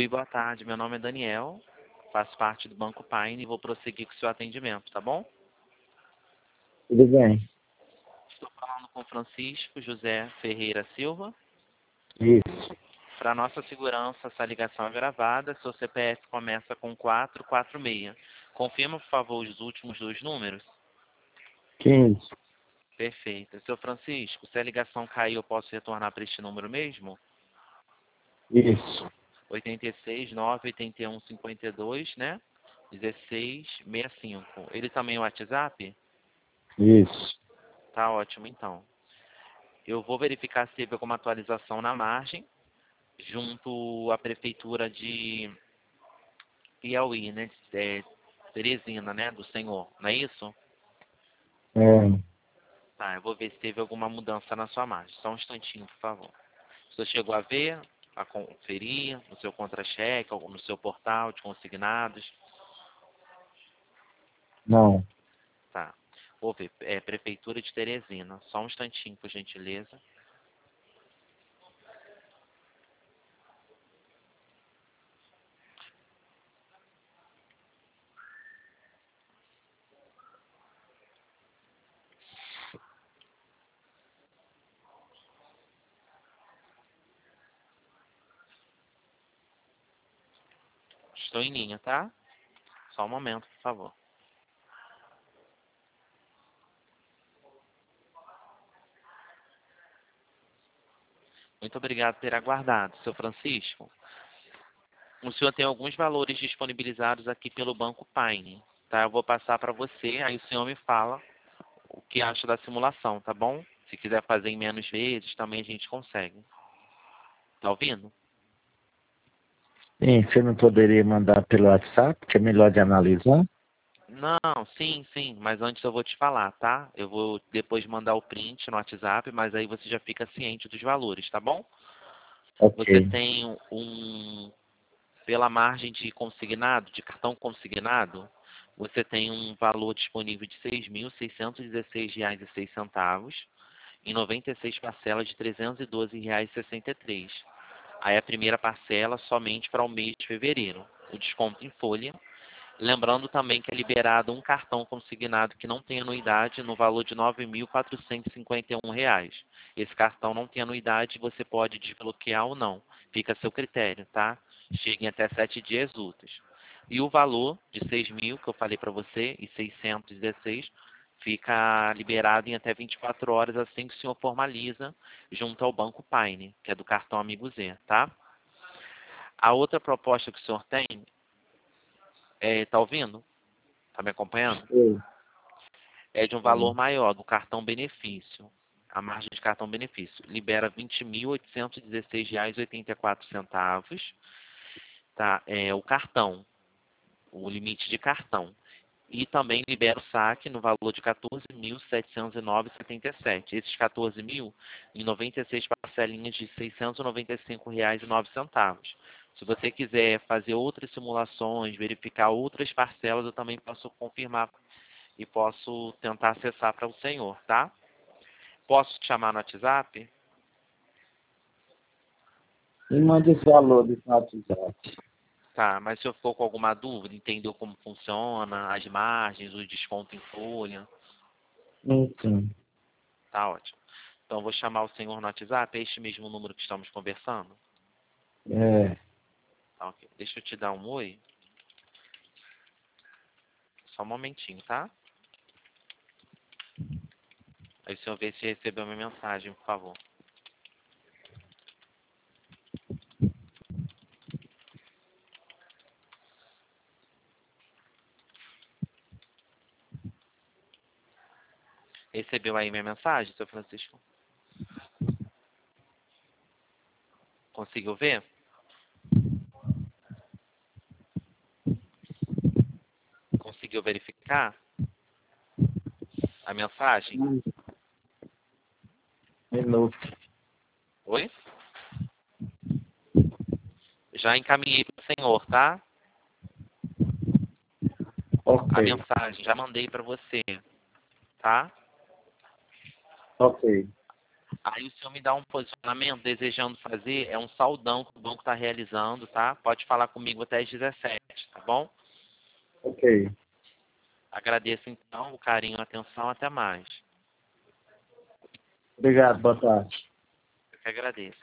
Oi, boa tarde. Meu nome é Daniel, faço parte do Banco Paine e vou prosseguir com o seu atendimento, tá bom? Tudo bem. Estou falando com Francisco José Ferreira Silva. Isso. Para nossa segurança, essa ligação é gravada. Seu CPF começa com 446. Confirma, por favor, os últimos dois números. 15. Perfeito. Seu Francisco, se a ligação cair, eu posso retornar para este número mesmo? Isso. 86-981-52, né? 1665. Ele também é o WhatsApp? Isso. Tá ótimo, então. Eu vou verificar se teve alguma atualização na margem, junto à prefeitura de Piauí, né? Teresina, né? Do Senhor, não é isso? É. Tá, eu vou ver se teve alguma mudança na sua margem. Só um instantinho, por favor. Você chegou a ver, a conferir no seu contra-cheque, ou no seu portal de consignados? Não. Tá. Vou ver. Prefeitura de Teresina. Só um instantinho, por gentileza. Estou em linha, tá? Só um momento, por favor. Muito obrigado por ter aguardado, seu Francisco. O senhor tem alguns valores disponibilizados aqui pelo Banco Paine, tá? Eu vou passar para você, aí o senhor me fala o que acha da simulação, tá bom? Se quiser fazer em menos vezes, também a gente consegue. Tá ouvindo? Sim, você não poderia mandar pelo WhatsApp, que é melhor de analisar? Não, sim, sim, mas antes eu vou te falar, tá? Eu vou depois mandar o print no WhatsApp, mas aí você já fica ciente dos valores, tá bom? Você Ok. tem pela margem de consignado, de cartão consignado, você tem um valor disponível de R$ 6.616,06 em 96 parcelas de R$ 312,63. Aí a primeira parcela somente para o mês de fevereiro. O desconto em folha. Lembrando também que é liberado um cartão consignado que não tem anuidade no valor de R$ 9.451. Esse cartão não tem anuidade, você pode desbloquear ou não. Fica a seu critério, tá? Chega em até 7 dias úteis. E o valor de 6.000, que eu falei para você, e 616, fica liberado em até 24 horas assim que o senhor formaliza junto ao Banco Paine, que é do cartão Amigo Z, tá? A outra proposta que o senhor tem, tá ouvindo? Tá me acompanhando? Oi. É de um valor maior, do cartão benefício. A margem de cartão benefício libera R$ 20.816,84, tá? O cartão, o limite de cartão. E também libera o saque no valor de R$ 14.709,77. Esses 14.000 em 96 parcelinhas de R$ 695,09. Se você quiser fazer outras simulações, verificar outras parcelas, eu também posso confirmar e posso tentar acessar para o senhor, tá? Posso te chamar no WhatsApp? Me mande os valores no WhatsApp. Tá, mas se eu for com alguma dúvida, entendeu como funciona, as margens, o desconto em folha, Então, tá ótimo. Então, eu vou chamar o senhor no WhatsApp, é este mesmo número que estamos conversando? é. Tá, ok. Deixa eu te dar um oi. Só um momentinho, tá? Aí o senhor vê se recebeu a minha mensagem, por favor. Recebeu aí minha mensagem, seu Francisco? Conseguiu ver? Conseguiu verificar a mensagem? Minuto. Oi? Já encaminhei para o senhor, tá? A Ok. mensagem, já mandei para você, tá? Ok. Aí o senhor me dá um posicionamento desejando fazer, é um saldão que o banco está realizando, tá? Pode falar comigo até às 17, tá bom? Ok. Agradeço então o carinho, a atenção, até mais. Obrigado, boa tarde. Eu que agradeço.